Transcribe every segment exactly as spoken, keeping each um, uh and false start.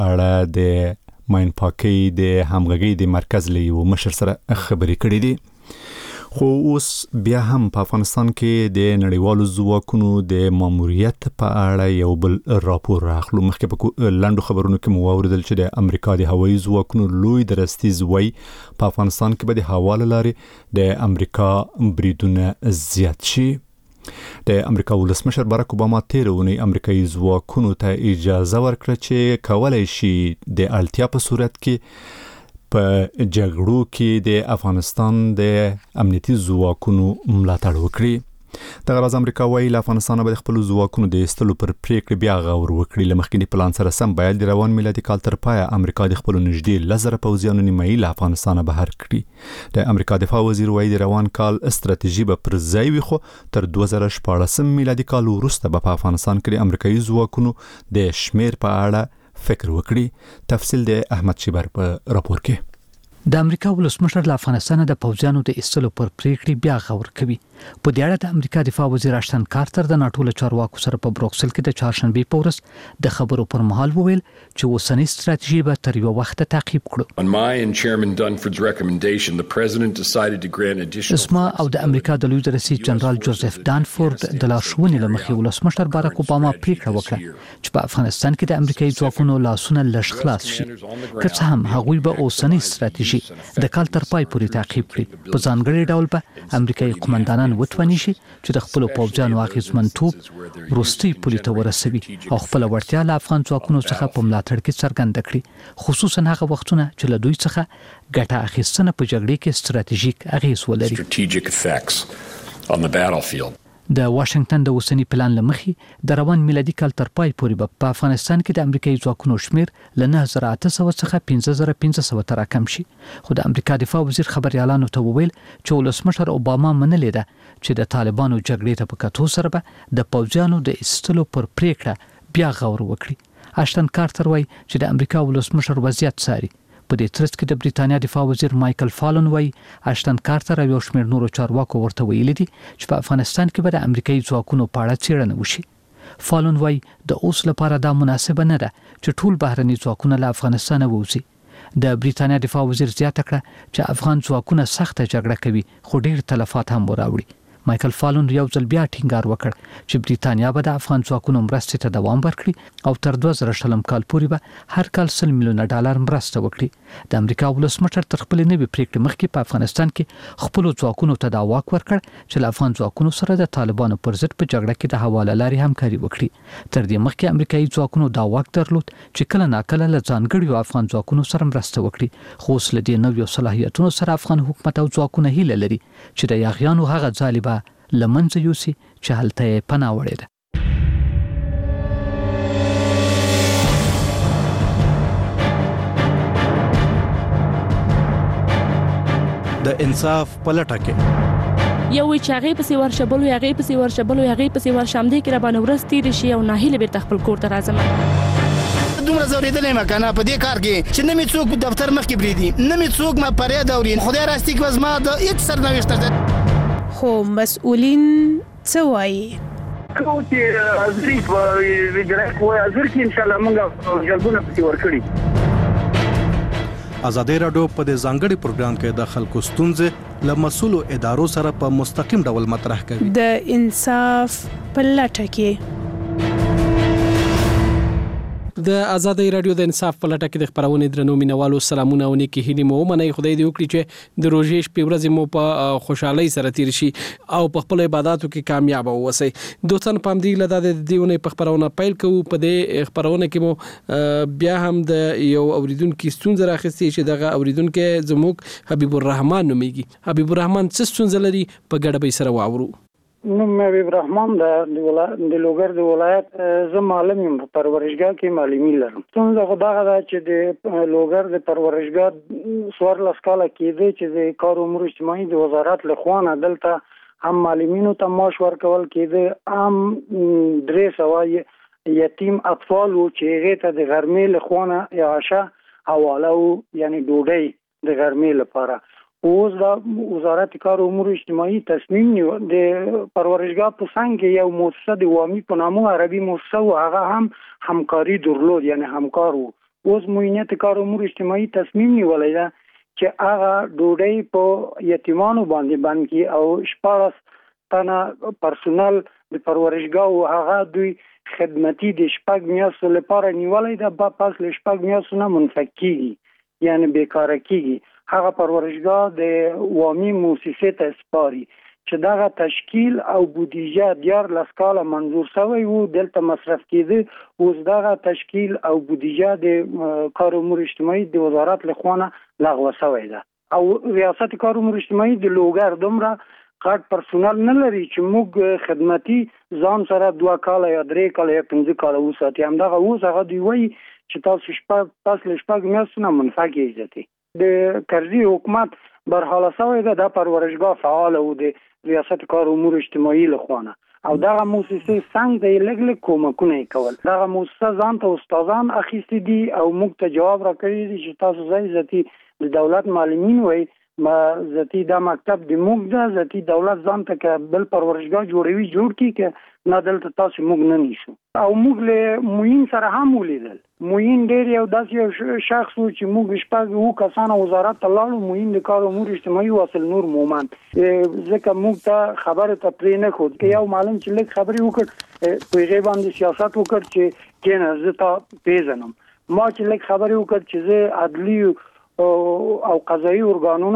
اړه د ماین پاکي د همغږي د مرکز له مشر سره خبرې کړې دي. خو اوس بیا هم په افغانستان کې د نړیوالو ځواکونو د ماموریت په اړه یو بل راپور راغلو. مخکې په لاندو خبرونو کې مو واوریدل چې د امریکا د هوایي ځواکونو لوی درستیز وای په افغانستان کې به د هوا له لارې د امریکا بریدونه زیات شي. د امریکا ولسمشر باراک اوباما تیر اونۍ امریکایي ځواکونو ته اجازه ورکړه چې کولای شي د اړتیا په صورت کې په جګړو کې د افغانستان د امنیتي ځواکونو ملاتړ وکړي. د غرض امریکا وايي له افغانستان به خپل ځواکونو د استلو پر پریکړه بیا غور وکړي. لمخکې د پلان سره سم باید د روان میلادي کال تر پای امریکا د خپل نږدې لزر پوځیانو نیمایي له افغانستان بهر کړي. د امریکا دفاع وزیر وايي د روان کال استراتیژي به پر ځای وي، خو تر دوه زره شپاړس میلادي کال وروسته به په افغانستان کې د امریکایي ځواکونو د شمیر په اړه فکر وکړي. تفصیل د احمد شیبر په راپور کې. د امریکا ولسمشر له افغانستان د پوځیانو د ایستلو پر پریکړې بیا غور کوي. په دې اړه د امریکا دفاع وزیر اشتن کارتر د ناټو له چارواکو سره په بروکسل کې د چهارشنبه په ورځ د خبرو پر مهال وویل چې اوسنۍ ستراتیژي به تر یو وخت تعقیب کړو. On my and Chairman Dunford's recommendation, the President decided to grant additional اسما او د امریکا د لوی رئیس جنرال جوزف دانفورد د لارښوونې لمخې ولسمشر باراک اوباما پریکړه وکړه چې په افغانستان کې د امریکایي ځواکونو لاسونه لږ خلاص شي. که څه هم هغوی به اوسنۍ ستراتیژي د کال تر پای پورې تعقیب کړي. په ځانګړي ډول به امریکایي قومندانان وتواني شي چې د خپل پوځیانو اغیزمنتوب وروستي پولې ته ورسوي او خپل وړتیا له افغان ځواکونو څخه په ملاتړ کې څرګنده کړي، خصوصا هغه وختونه چې له دوی څخه ګټه اخیستنه په جګړې کې ستراتیژیک اغیز ولري. د واشنگټن د اوسنی پلان لمخې د روان میلادي کال تر پای پورې په افغانستان کې د امریکایي ځواکونو شمیر له نه زره اته سوه څخه پنځه زره پنځه سوه ته راکم شي. خو د امریکا دفاع وزیر خبريالانو ته وویل چې ولسمشر اوباما منلې ده چې د طالبانو جګړې ته په کتو سره به د پوځیانو د ایستلو پر پریکړه بیا غور وکړي. اشتن کارتر وايي چې د امریکا ولسمشر وضعیت څاري. په دې ترڅ کې د بریتانیا دفاع وزیر مایکل فالون وايي اشتن کارتر او یو شمېر نورو چارواکو ورته ویلي دي چې په افغانستان کې به د امریکایي ځواکونو په اړه څېړنه وشي. فالون وايي د اوس لپاره دا مناسبه نه ده چې ټول بهرني ځواکونه له افغانستان ووځي. د بریتانیا دفاع وزیر زیاته کړه چې افغان ځواکونه سخته جګړه کوي خو ډېر تلفات هم وراوړي. مایکل فالون یو ځل بیا ټینګار وکړ چې بریتانیا به د افغان ځواکونو مرستې ته دوام ورکړي او تر دوه زره شلم کال پورې به هر کال سل میلیونه ډالر مرسته وکړي. د امریکا ولسمشر تر خپل نوې پریکړې مخکې په افغانستان کې خپل ځواکونو ته دا واک ورکړ چې له افغان ځواکونو سره د طالبانو پر ضد په جګړه کې د حواله لارې همکاري وکړي. تر دې مخکې امریکایي ځواکونو دا واک درلود چې کله ناکله له ځانګړیو افغان ځواکونو سره مرسته وکړي. خو اوس له دې نویو صلاحیتونو سره افغان حکومت او ځواکونه هیله لري چې د یاغیانو هغه ځالبه لمنځه یوسي چې هلته یې پناه وړې ده. د انصاف پلټه کې یو وی چې هغه پسې ورشبلو هغه پسې ورشبلو هغه پسې ورشم دې کې را باندې ورستي رشي او ناهیله به خپل کور ته راځم. دومره زوریدلې ما کنه په دې کار کې چې نه می څوک دفتر مخ کې بریدي نه می څوک ما پرې دورین خدای راستی کې وزما د هیڅ سرنوشت ده. خو مسؤلین څه وایي؟ کوم چې ازري په وجرات وای ازر کې ان شاء الله موږ جلبونه پتی ورکړي. ازادي رادیو په دې ځانګړي پروګرام کې د خلکو ستونزې له مسؤلو ادارو سره په مستقیم ډول مطرح کوي. د انصاف په لټه کې د آزادۍ رادیو د انصاف په لټه کې د خبرونه درنو مینوالو سلامونه او نیکی هیلې مو منئ. خدای دې وکړي چې د روزې شپې ورځې مو په خوشحالۍ سره تیر شي او په خپل عبادتو کې کامیاب اوسئ. دوستان پام دی لدا د دیونه په خبرونه پیل کوو. په دې خبرونه کې مو بیا هم د یو اوریدونکو ستونزه راخستې چې دغه اوریدونکو زموږ حبیب الرحمن نوميږي. حبیب الرحمن څه ستونزه لري په ګډه به سره واورو. نوم حبیب الرحمن د د لوګر د ولایت زه معلم یم په پرورشګاه کې معلمي لرم. څنګه خدای دا چې د لوګر د پرورشګاه سوار لسکاله کېده چې د کار امور اجتماعي د وزارت له خوا نه دلته هم معلمینو ته معاش ورکول کېده هم درې سوه یتیم اطفال چې هغه ته د غرمې له خوا نه اعاشه حواله یعنی ډوډۍ د غرمې لپاره. اوس د وزارت کار امور اجتماعي تصمیم نیو د پرورشګاه په څنګه یو مؤسسه د وامی په نامه عربي مؤسسه او هغه هم همکاري درلود یعنی همکار وو اوس معینیت کار امور اجتماعي تصمیم نیولای ده چې هغه ډوډۍ په یتیمانو باندې بند کی او شپږ تنه پرسونل د پرورشګاو هغه دوی خدمتي د شپږ میاشتو لپاره نیولای ده، په پاس له شپږ میاشتو نه منفک کیږي یعنی بیکاره کیږي. هغه پرورشګاه د عوامي مؤسسې ته سپاري چې دغه تشکیل او بودیجه دیار لسکاله منظور شوی وو، دلته مصرف کیده. اوس دغه تشکیل او بودیجه د کار امور اجتماعي د وزارت لخوا لغوه شوی ده او ریاست کار امور اجتماعي د لوګر دومره غټ پرسونل نه لري چې موږ خدمتي ځان سره دوه کاله یا درې کاله یا پنځه کاله وساتي. همدغه اوس هغه دوی وایي چې تاسو شپږ پاس له شپږ میاشتو نه منفک کیږئ. د کرزي حکومت برحاله شوی ده، د پرورشګاه فعال و د ریاست کار امور اجتماعي لخوا او دغه مؤسسې څنګه د لګ لګ کومکونه کول. دغه مؤسسه ځان ته استادان اخیستي دي او موږ ته جواب راکړي دي چې تاسو ځای ذاتی د دولت معلمین وای ما ذاتی دا مکتب د موږ د ذاتی دولت ځان ته ک بل پرورشګاه جوړوي جوړ کی ک نه دلته تاسو موږ نه نیسو. او موږ له موین سره هم ولیدل. موین ډیر یو داسې شخص و چې موږ شپږ وو کسانه وزارت ته لاړو. موین د کار امور اجتماعي واصل نور مومن ځکه موږ ته خبره ته پرې نه خود کې یو معلم چې لږ خبرې وکړ په غیبه باندې سیاست وکړ چې کینه زه ته پیژنم. ما چې لږ خبرې وکړ چې زه عدلی او قضایي ارګانونو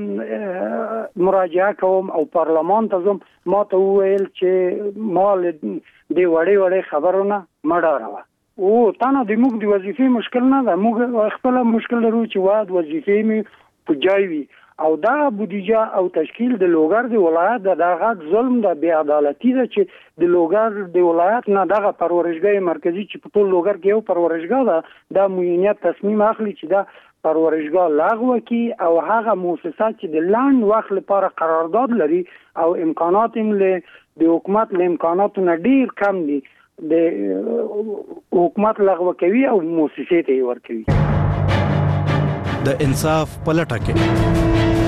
ته مراجعه کوم او پارلمان ته ځم، ما ته وویل چې ما د وړې وړې خبرونه مه ډاروه. او تانه د موږ د وظیفې مشکل نه ده، موږ خپل مشکل لرو چې واید وظیفې می په ځای وي او دا بودیجه او تشکیل د لوګر د ولایت د دغه ظلم د بی عدالتي ده چې د لوګر د ولایت نه دغه پرورشګاه مرکزی چې په ټول لوګر کې یو پرورشګاه ده د معینیت تصمیم اخلي چې دا پرورشګاه لغوه کی او هغه مؤسسات چې د لاند وخت لپاره قرارداد لري او امکانات یې له د حکومت له امکاناتو نه ډیر کم دي د حکومت لغوه کوي او مؤسسې ته ورکوي. د انصاف پلټه کې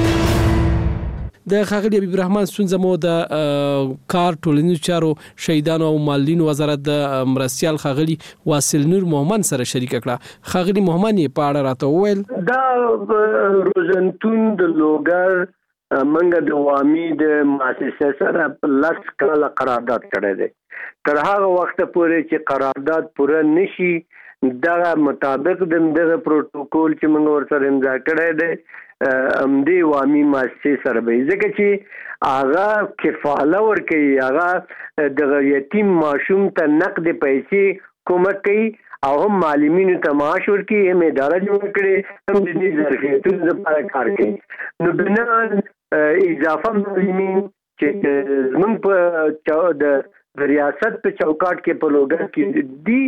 د ښاغلي حبیب الرحمن ستونزه مو د کار ټولنیزو چارو شهیدانو او مالینو وزارت د مرستيال ښاغلي واصل نور محمد سره شریک کړه. ښاغلي محمد یې په اړه راته وویل دا روزنتون د لوګر منګه د عوامي د مؤسسه سره لاس کاله قرارداد کړی دی. تر هغه وخت پورې چې قرارداد پوره نشي دغه مطابق د دغه پروتوکول چې موږ ورسره امضا کړی دی ام دی عوامي مؤسسه سره به ځکه چې هغه کفاله ورکوي، هغه د یتیم ماشوم ته نقد پیسې کومک کوي او هم معلمینو ته معاش ورکوي، هم اداره جوړ کړي، هم د دې ظرفیتونو لپاره کار کوي. نو بنا اضافه معلمین چې زموږ په د ریاست په چوکاټ کې په لوګر کې دي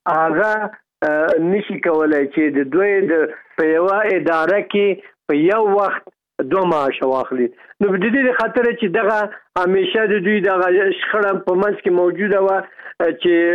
هغه نشي کولای چې د دوی د په یو اداره کې په یو وخت دوه معاش واخلي. نو د دې خاطر چې دغه همیشه د دوی دغه شخړه په منځ کې موجوده و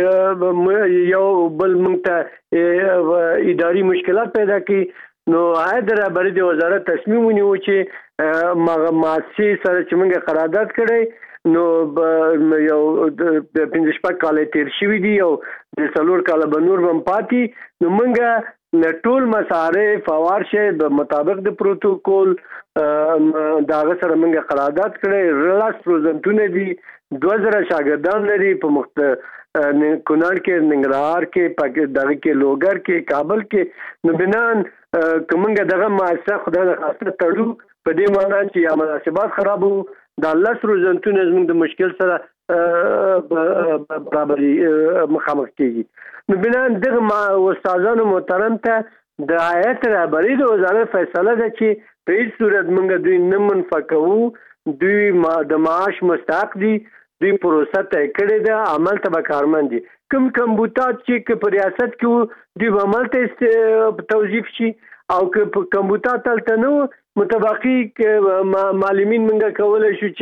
چې یو بل موږ ته اداري مشکلات پیدا کړي. نو حیدر بری د وزارت تصمیم ونیو چې مؤسسې سره چې موږ قرارداد کړی نو یو د پنځه شپږ کال تیر شوی دی او د څلور کال به نور هم پاتې. نو موږ ټول مصارف او ارشه په مطابق د پروتوکول داغه سره موږ قرارداد کړی. لاس روزنتونه دي دوه زره شاګردان لري په مختلف کونړ کې، ننګرهار کې، پاکستان دغه کې، لوګر کې، کابل کې. نو بنان کومنګ دغه مؤسسه خدای د خاصه تړو په دې معنی چې یا مناسبات خرابو د الله روزنتونه زموږ د مشکل سره برابرۍ مخامخ کیږي. نو بنان دغه استادانو محترم ته د هیئت رهبری د وزارت فیصله ده چې په هیڅ صورت موږ دوی نه منفکوو، دوی د معاش مستحق دي، دوی پروسه طی کړې ده، عمل ته به کارمند دي. کوم کمبوتات چې په ریاست کې دوی به عمل ته توظیف شي او که په کمبوتات تلته نه متبقي معلمین موږ کولای شو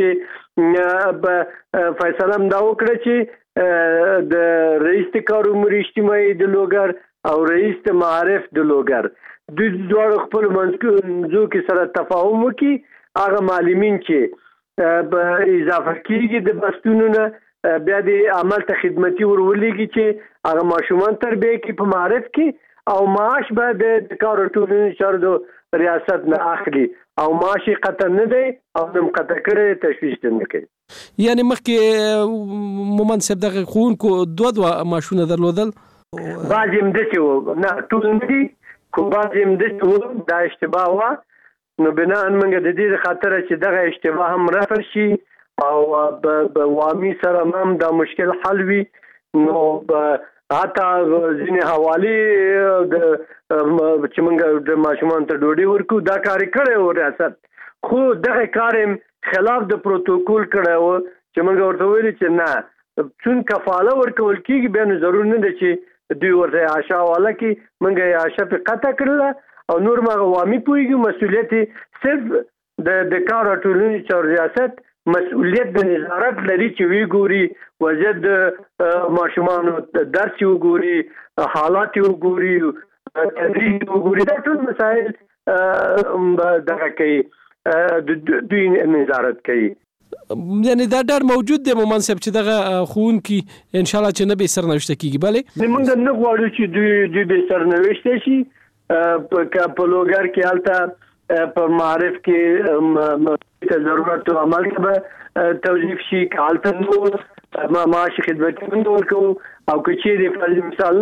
چې فیصله هم دا وکړه چې د رئیس کار امور اجتماعي د لوګر او رئیس معارف د لوګر دوی دواړو خپل منځو کې سره تفاهم وکړي. هغه معلمین چې په اضافه کېږي د بستونو نه بیا د عمل ته خدمتي ورولېږي چې هغه ماشومان تربیه کوي په معارف کې او معاش به د کار ټولنې چارو د ریاست نه اخلي او معاش قطع نه دی او نم قطع کړي تشویش نه کوي. یعنی مخکې مومن صاحب دغه خونکو دوه دوه ماشونه درلودل بعضې مدسې وو نه ټول نه دي خو بعضې مدسې وو دا اشتباه وه نو بنا موږ د دې خاطر چې دغه اشتباه هم رفع شي او په وامي سره هم دا مشکل حل وي نو حتی ځینې حوالې د چې موږ د ماشومان ته ډوډۍ ورکو دا کار یې کړی و ریاست خو دغه کار یې خلاف د پروتوکول کړی و چې موږ ورته ویلي چې نه چون کفاله ورکول کېږي بیا نو ضرور نه ده چې دوی ورته عاشا والا کړي موږ یې عاشا پې قطع کړله او نور ما عوامي پوهېږي مسؤلیت یې صرف د د کار او ټولنیز چارو ریاست مسؤلیت د نظارت لري چې وی ګوري وضعیت د ماشومانو درس وګوري حالات وګوري تدریس وګوري دا ټول مسایل دغه کوي دوی نظارت کوي. یعنی دا ډېر موجود دی مومن صاحب چې دغه ښوونکي انشاءالله چې نه به سرنوشته کیږي بلې موږ نه غواړو چې دوی دوی به سرنوشته شي په لوګر کې هلته په معرف کې ضرورت او عمل کې به توظیف شي حالته نو ما معاش خدمتونه ورکو او که چیرې فرض مثال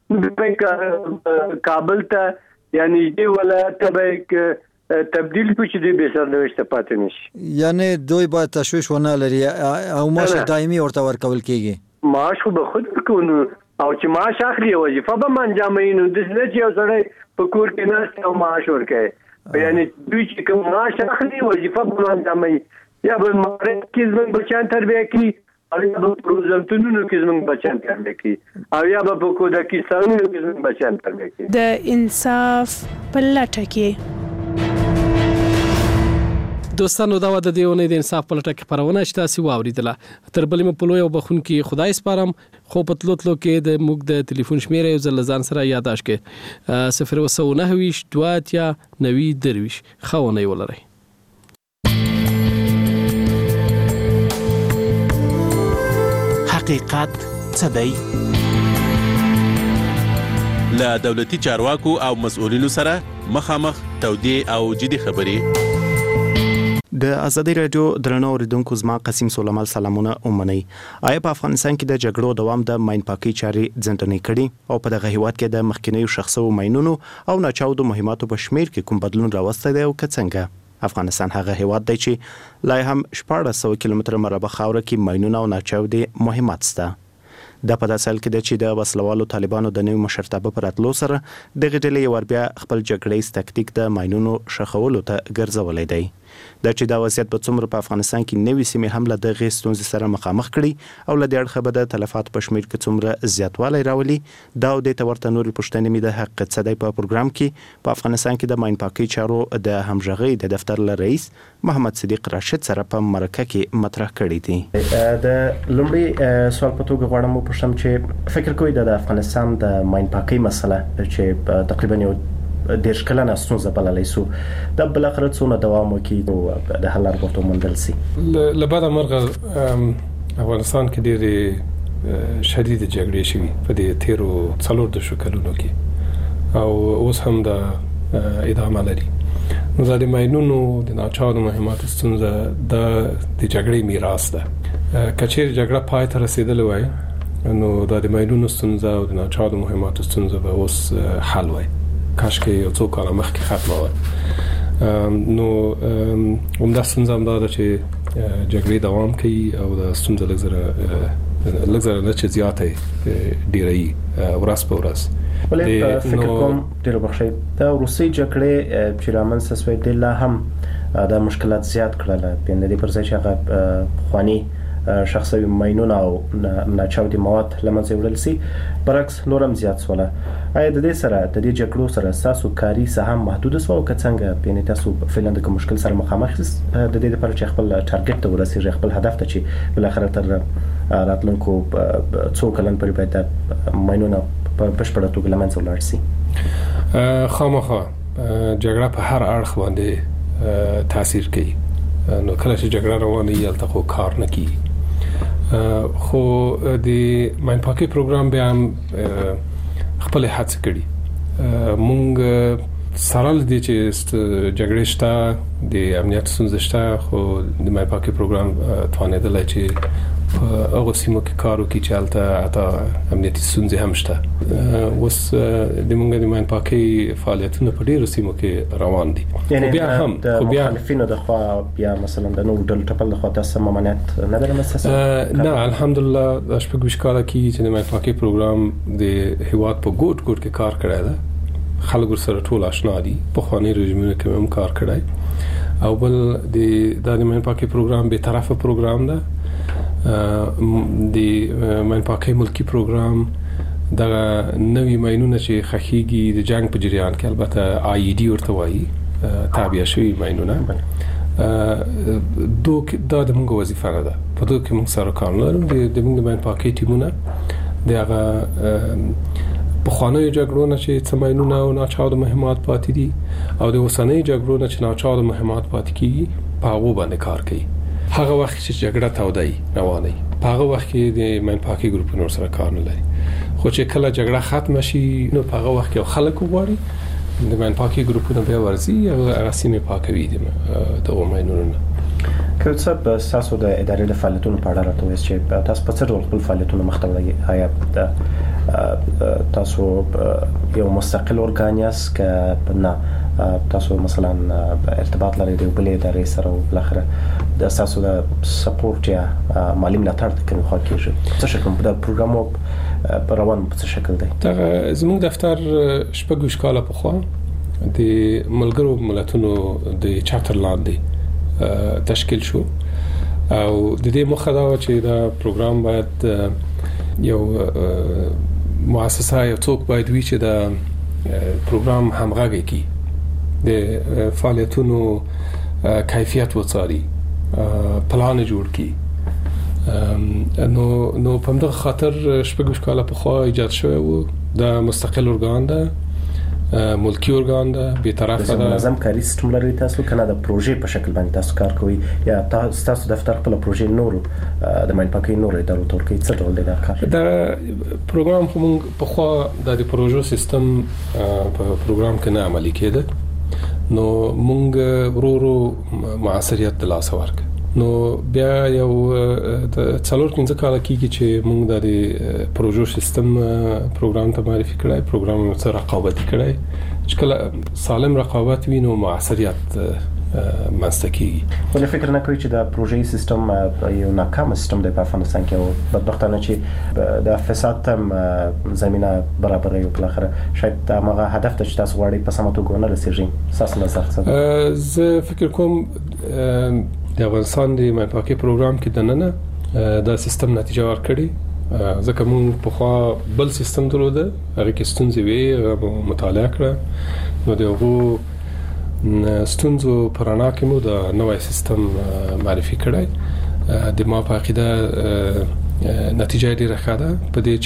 نو کابل ته یعنی دې ولایت ته به تبدیل کړي چې دوی به سرنوشته پاتې نشي یعنی دوی باید تشویش ونه لري او معاش دایمي ورته ورکول کېږي معاش خو به خود ورکو او چې معاش اخلي وظیفه به انجاموي نو داسې نه چې یو سړی په کور کې ناست او معاش ورکوي یعنی دوی چې کوم معاش اخلي وظیفه به انجاموي یا به معرف کې زموږ بچیان تربیه کړي او یا به په روزنتونونو کې زموږ بچیان تربیه کړي او یا به په کودکستانونو کې زموږ بچیان تربیه کړي. د انصاف په لټه کې دوستانو دا د دې ونې د انصاف په لټه کې خبرونه چې تاسو واوریدله تر بلې مې په لوی او بخونکي خدای سپارم خو په تلو تلو کې د موږ د ټلیفون شمیره یو ځل ځان سره یاداش کې صفر وسو نه ویش دواتیا نوي درویش خونه ولري. حقیقت څه دی؟ له دولتي چارواکو او مسؤلینو سره مخامخ تودې او جدي خبرې. د ازادي رادیو درنو اوریدونکو زما قسم سولمال سلامونه اومنئ. آیا په افغانستان کې د جګړو دوام د ماین پاکي چارې ځنډنې کړي او په دغه هیواد کې د مخکینیو شخصو ماینونو او ناچاودو مهماتو په شمیر کې کوم بدلون راوستی دی او که څنګه؟ افغانستان هغه هیواد دی چې لا هم شپاړس سوه کیلومتره مربع خاوره کې ماینونه او ناچاودې مهمات شته. دا په داسې حال کې ده چې د وسلوالو طالبانو د نوي مشرتابه پر راتلو سره دغه ډلې یو بیا خپل جګړیز تکتیک د ماینونو شخولو ته ګرځولی دی. دا چې دا وضعیت په څومره په افغانستان کې نوې سیمې هم له دغې ستونزې سره مخامخ کړي او له دې اړخه به د تلفاتو په شمېر کې څومره زیاتوالی راولي دا او دې ته ورته نورې پوښتنې مې د حقیقت څه دی په پروګرام کې په افغانستان کې د ماین پاکۍ چارو د همغږۍ د دفتر له رئیس محمد صدیق راشد سره په مرکه کې مطرح کړي دي. د لومړي سوال په توګه غواړم وپوښتم چې فکر کوئ د افغانستان د ماین پاکۍ مسله چې تقریبا یو ډېر کلنه ستونزه بللی سو دا بالاخره څونه دوام وکړي او د حل لار ورته وموندل سي؟ له بعده مرغه افغانستان کې ډېرې شدید جګړې شوي په دې تیرو څلور دېرشو کلونو کې او اوس هم دا ادامه لري. نو دا د ماینونو د ناچاودو مهماتو ستونزه دا د جګړې میراث ده. که چیرې جګړه پای ته رسېدلې وای نو دا د ماینونو ستونزه او د ناچاودو مهماتو ستونزه به اوس حل وای کاش کې یو څو کاله مخکې ختمه وای. نو همدا ستونزه هم دا ده چې جګړې دوام کوي او دا ستونزه لږ زره لږ زره نه چې زیاته ډېروي ورځ په ورځ. ولې فکر کوم ډېر بخښئ دا وروستۍ جګړې چې رامنځته سوې دې لا هم دا مشکلات زیات کړل د دې پر ځای چې هغه پخواني شخصي ماینونه او ناچاودي مواد لمنځه وړل سي برعکس نورم زیات سوله. آیا د دې سره د دې جګړو سره تاسو کاری سهم محدود سو او که څنګه یعنی تاسو فعلا د کوم مشکل سره مخامخ یاست د دې لپاره چې خپل ټارګټ ته ورسیږئ خپل هدف ته چې بل اخر تر راتلونکو څو کلن پورې باید ماینونه په بشپړه توګه لمنځه ولاړ سي؟ خامخا جګړه په هر اړخ باندې تاثیر کوي. نو کله چې جګړه روانه وي هلته خو کار نه کیږي. خو د ماین پاکۍ پروګرام بیا هم خپل هڅه کړي مونږ سره لدی چې جګړې شته د امنیت ستونزې شته خو د مای پاکي پروګرام توانیدل چې هغه سیمو کې کار وکړي چې هلته حتی امنیتي ستونزې هم شته. اوس د مونږ د مای پاکي فعالیتونه په ډیرو سیمو کې روان دي. یعنی بیا هم د مخالفینو د خوا بیا مثلا د نو ډل ټپل د خوا تاسو ممانعت نه درمسه؟ نه الحمدلله د شپږ ویشت کاله کې چې د مای پاکي پروګرام د هیواد په ګوټ ګوټ کې کار کړی دی. خلک سره ټول آشنا دي. په خواني رژیمونو کې هم کار کړی او بل د د مای پاکي پروګرام به طرفه پروګرام ده. د مای پاکي ملکی پروګرام د نوې ماینونه چې خخيږي د جنگ په جریان کې البته آی ای ډي ورته وایي تابع شوی ماینونه دوه د موږ وظیفه ده. په دوه کې موږ سره کار لرو. د موږ مای پاکي ټیمونه دغه په خواني جګړو نه چې سماینونه او ناچاود مهمات پاتې دي او د وسنۍ جګړو نه چې ناچاود مهمات پاتې کیږي په هغه باندې کار کوي. هغه وخت چې جګړه تودای روانه په هغه وخت کې د مای پاکي ګروپونو سره کار نه لري. خو چې کله جګړه ختم شي نو په هغه وخت کې خلک وغواړي د مای پاکي ګروپونو بیا ورزي او رسمي پاکوي د ماینونو. که څه تاسو د ادارې د فعالیتونو په اړه راته وایي چې تاسو په څه ډول خپل فعالیتونه مخ ته وړئ؟ آیا تاسو یو مستقل ارګان یاست که نه تاسو مثلا ارتباط لرئ د بلې ادارې سره او بالاخره د تاسو د سپورټ یا مالي ملاتړ د کوم خوا کېږي؟ څه شکل د پروګرام په روان په څه شکل دی؟ دا زموږ دفتر شپږ ویشت کاله پخوا د ملګرو ملتونو د چارټر لاندې تشکیل شو او د دې مخه دا چې دا پروګرام باید یو مؤسسه یا څوک باید وي چې دا پروګرام همغږی کړي، د فعالیتونو کیفیت وڅاري، پلان جوړ کړي. نو نو په دغه خاطر شپږ کاله په خوا ایجاد شوی و د مستقل ارګان ده، ملکی ارګان ده، به طرفه ده. منظم کاری سیستم لري تاسو کنه د پروژې په شکل باندې تاسو کار کوي یا تاسو دفتر خپل پروژې نورو د ماین پاکي نورو ادارو تور کوي؟ څه ډول دی دا کار؟ دا پروګرام خو موږ په خوا د پروژو سیستم په پروګرام کې نه عملي کېده، نو موږ ورو ورو معاصریت د لاس ورک. نو بیا یو د څلور پنځه کال کېږي چې موږ د پروژو سیستم پروګرام ته معرفي کړی، پروګرام سره رقابت کړی چې کله سالم رقابت وي نو معاصریت منځته کېږي. ولې فکر نه کوي چې د پروژې سیستم یو ناکام سیستم دی په افغانستان کې او بدبختانه چې د فساد هم زمينه برابروي او بل اخر شاید دا هغه هدف ته چې تاسو غواړئ په سمه توګه نه رسیږي؟ تاسو نظر څه؟ زه فکر کوم د افغانستان د ماین پاکي پروګرام کې دننه دا سیستم نتیجه ورکړي، ځکه موږ په خوا بل سیستم درلوده هغه کې ستونزې وي، هغه مطالعه کړه، نو دغه ستونزو پرانا کې مو د نوې سیستم معرفي کړی. د ما په عقیده نتیجه ډیره ښه ده په دې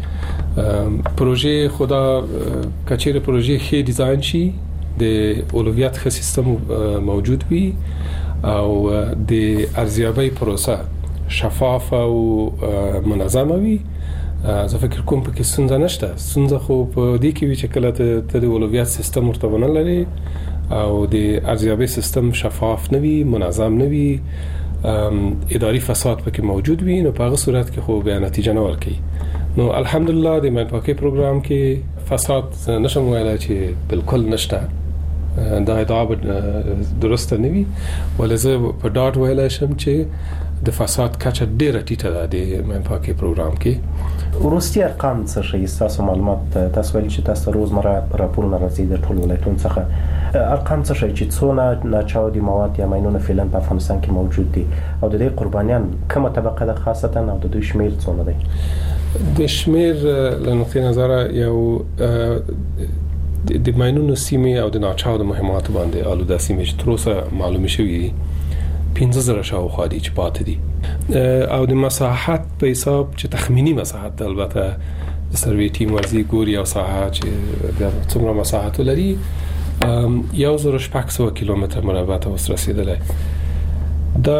چې پروژې خدا کچېره پروژې ښه ډیزاین شي، د اولویت ښه سیستم موجود وي او د ارزیابۍ پروسه شفاف او منظمه وي. زه فکر کوم په کې ستونزه نشته. ستونزه خو په دې کې وي چې کله ته د اولویت سیستم ورته ونه لري او د ارزیابۍ سیستم شفاف نه وي، منظم نه وي، اداري فساد پکې موجود وي، نو په هغه صورت کې خو بیا نتیجه نه ورکوي. نو الحمدلله د ماین پاکي پروګرام کې فساد نشم ویلای چې بالکل نشته، دا ادعا درسته نه وي، ولې زه په ډاټ ویلای شم چې د فساد کچه ډیره ټیټه ده د ماین پاکي پروګرام کې. وروستي ارقام څه شي؟ تاسو معلومات تاسو ویل چې تاسو روزمره راپورونه راځي د ټول ولایتونو څخه، ارقام څه شي چې څونه ناچاودي مواد یا ماینونه فعلا په افغانستان کې موجود دي او د دې قربانیان کومه طبقه ده خاصتا او د دوی شمیر څونه دی؟ د شمیر له نقطې نظر یو د ماینونو سیمې او د ناچاودو مهمات باندې آلوده سیمې چې تر اوسه معلومه شوي دي پنځه زره شاوخوا دي چې پاتې دي، او د مساحت په حساب چې تخمینی مساحت البته د سروې ټیم ورزي ګوري او ساحه چې د څومره مساحت لري یو زره شپږ سوه کیلومتر مربع ته اوس رسیدلی. دا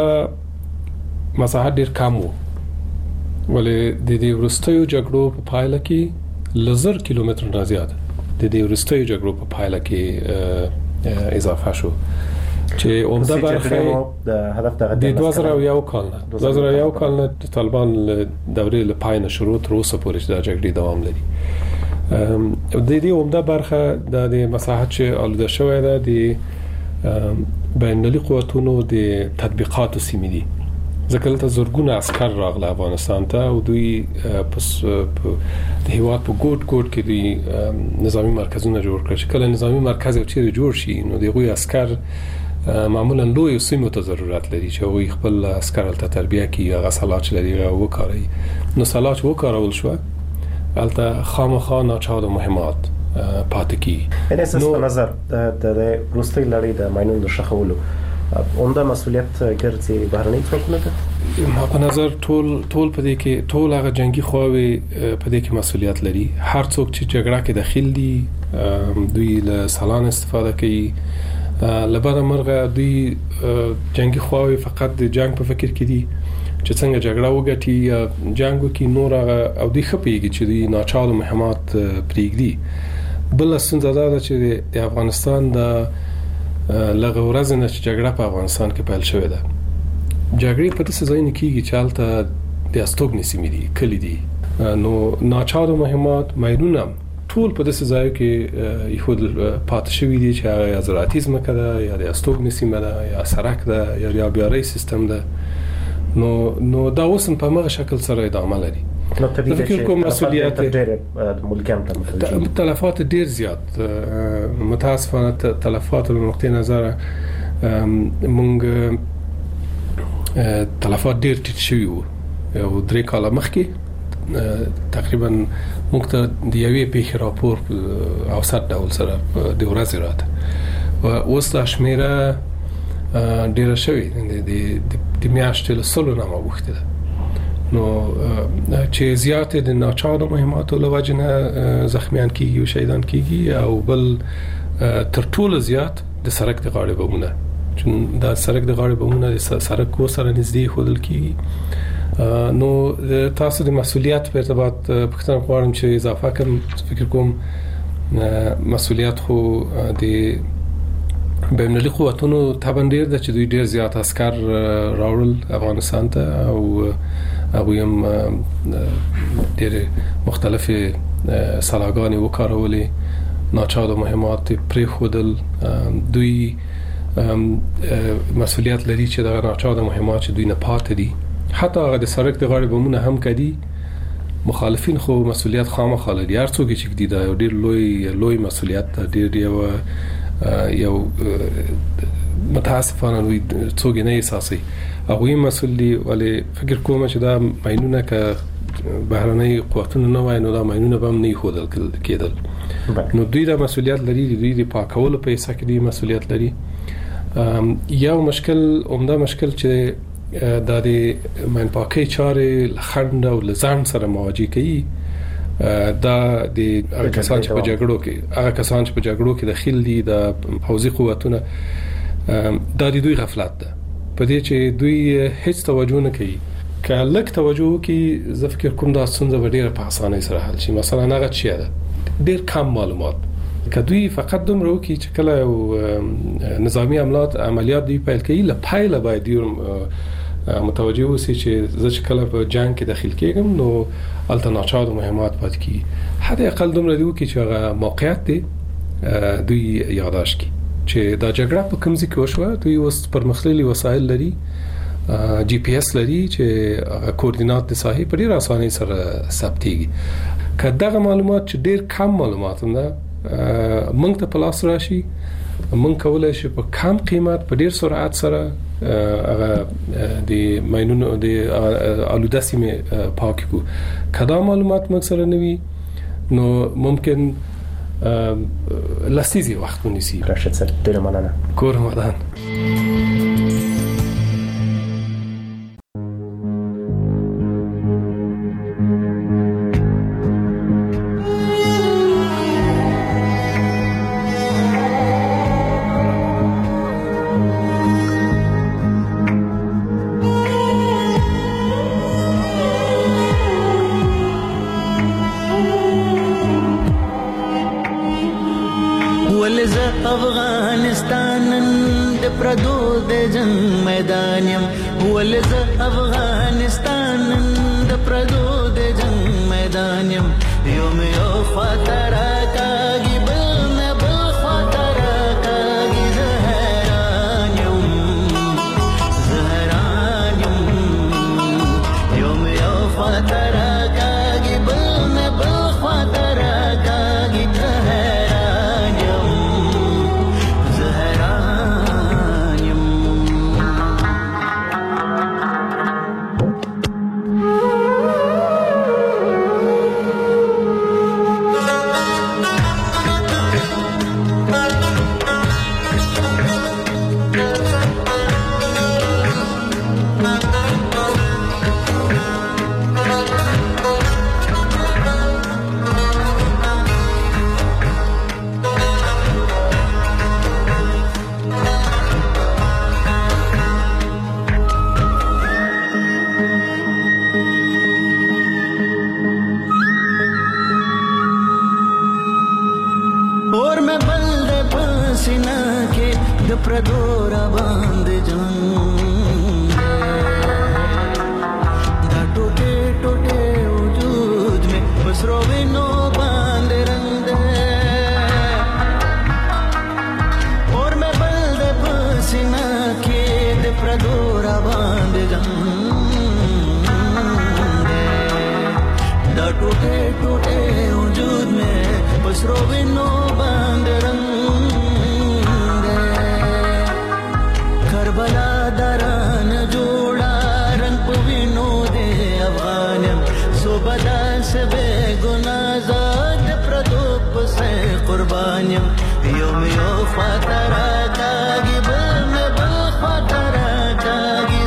مساحت ډیر کم و، ولې د دې وروستیو جګړو په پایله کې لزر کیلومتر نه زیات د دې وروستیو جګړو په پایله کې اضافه شو چې عمده برخه د هدف د دوه زره او یو کال نه دوه زره او یو کال نه د طالبان دورې له پای نه شروع تر اوسه پورې چې د جګړې دوام لري. د دې عمده برخه د مساحت چې آلوده شوې ده د بین المللي قوتونو د تطبیقاتو سیمې دي. ځکه دلته زورګونه عسكر راغله افغانستان ته او دوی پس د هیواد په ګوټ ګوټ کې دوی نظامی مرکزونه جوړ کړل چې کله نظامی مرکز یو چیرې جوړ شي نو دغه عسكر معمولا لوی سیمو ته ضرورت لري چې هغوی خپل عسكر ته تربیه کوي هغه سلاچ لري او وکاري نو سلاچ وکارول شو البته خامخا ناچار مهمات پاتې کی. ان اساس په نظر د روسي لړۍ د ماینونو د شخولو عمده مسؤلیت ګرځي بهرني څوکونه ده. ما په نظر ټول ټول په دې کې ټول هغه جنگي خواوي په دې کې مسؤلیت لري. هر څوک چې جګړه کې داخل دي دوی له سلان استفاده کوي لبره مرغه دوی جنگي خواوي فقط د جنگ په فکر کې دي چې څنګه جګړه وګټي یا جنگ کې نور او دوی خپيږي چې دوی ناچار مهمات پریږدي. بل څنګه دا چې د افغانستان د لغه ورځ نه چې جګړه په افغانستان کې پیل شوې ده جګړې په داسې ځای نه کېږي چې هلته د استوګنې سیمې دي کلي دي نو ناچار مهمات ماینونه ټول په داسې ځای کې یخود پاتې شوي دي چې هغه یا زراعتي ځمکه ده یا د استوګنې سیمه ده یا سړک ده یا ریابیارۍ سیستم ده نو نو دا اوس په هغه شکل سره ادامه لري. نو طبيعي چې کوم مسؤلیت ډېر ملکیان ته متوجه تلفات ډېر زیات متاسفانه تلفات له نقطې نظر موږ تلفات ډېر ټیټ شوي وو او درې کاله مخکې تقریبا موږ ته د یوې پیښې راپور اوسط ډول سره د ورځې راته او اوس دا شمیره ډېره شوې د میاشتې له سلو نه وغوښتې ده نو چې زیاتې د ناچارو مهماتو له وجه نه زخمیان کیږي او شهیدان کیږي او بل تر ټولو زیات د سړک د غاړې بمونه چې دا سړک د غاړې بمونه د سړک کو سره نږدې خودل کیږي. نو تاسو د مسؤلیت په ارتباط پښتنه غواړم چې اضافه کوم فکر کوم مسؤلیت خو د بین المللي قوتونو طبعا ډیر د چې دوی ډیر زیات عسكر راوړل افغانستان ته او هغه هم ډیر مختلفه سلاګانې وکارولې ناچار مهمات پرې خودل دوی مسؤلیت لري چې دا ناچار مهمات چې دوی نه پاتې دي حتی هغه د سړک د غاړې بمونه هم کدي مخالفین خو مسؤلیت خامخا لري هر څوک چې دی دا ډیر لوی لوی مسؤلیت ډیر یو یو متاسفانه دوی څوک نه احساسي هغه مسؤل دي ولی فکر کوم چې دا ماینونه ک بهرنۍ قوتونه نه وای نو دا ماینونه به نه خودل کېدل نو دوی دا مسؤلیت لري دوی د پاکولو په حساب کې دی مسؤلیت لري. یو مشکل عمده مشکل چې د دې ماین پاکي چارې لخند او لزان سره مواجه کوي دا د کسان چې په جګړو کې هغه کسان چې په جګړو کې داخل دي د حوزې قوتونه دا د دوی غفلت ده په دې چې دوی هیڅ توجه نه کوي که لک توجه کوي زه فکر کوم دا څنګه ډیره په اسانۍ سره حل شي. مثلا هغه چی ده ډیر کم معلومات که دوی فقط دومره وکړي چې کله یو نظامی عملیات عملیات دی پیل کوي له پایله باید دی متوجه اوسئ چې زه چې کله په جنگ کې داخل کېږم نو الته ناچار مهمات پات کی حتی اقل دومره دی وکړي چې هغه موقعیت دی دوی یاداش کی چې دا جګړه په کوم ځای کې وشوه دوی اوس پرمختللي وسایل لري جی پی ایس لري چې کوردینات د ساحې په ډیر اسانۍ سره ثبتېږي. که دغه معلومات چې ډیر کم معلومات نه موږ ته په لاس راشي موږ کولای شو په کم قیمت په ډیر سرعت سره هغه د ماینونو د آلوده سیمې پاک کو. کدا معلومات موږ سره نوي نو ممکن لسیزي وخت ونیسي. راشد صاحب ډیر مننه. کور مدان. افغانستان د پردو د جنگ میدان يم ولز افغانستان د پردو د جنگ میدان يم یوم یو خاطر کاږي بل نه بل خاطر کاږي زهران يم زهران يم یوم یو خاطر کاږي بل نه بل خاطر کاږي زهران يم زهران يم और मैं बल दे पसीना के द प्रदोरा बांध जंग दा टूटे टूटे वजूद में बस रोवे नो बांध रंग और मैं बल दे पसीना के द प्रदोरा बांध जंग दा टूटे टूटे वजूद में बस रोवे नो बांध रंग करबला दरान जोड़ा रंग पविनो दे अफगानम सोबदा से बेगुनाजाद प्रदोप से कुर्बानियम योम यो फातरा कागी बल में बल फातरा कागी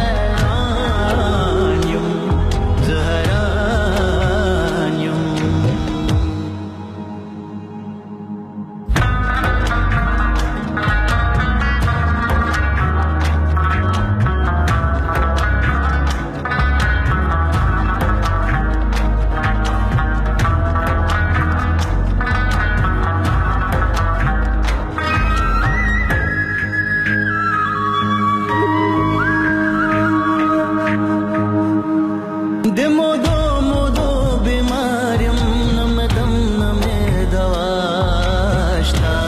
जहरान यम जहरान यम د مودو مودو بیماریم نمدم نمې دواشتا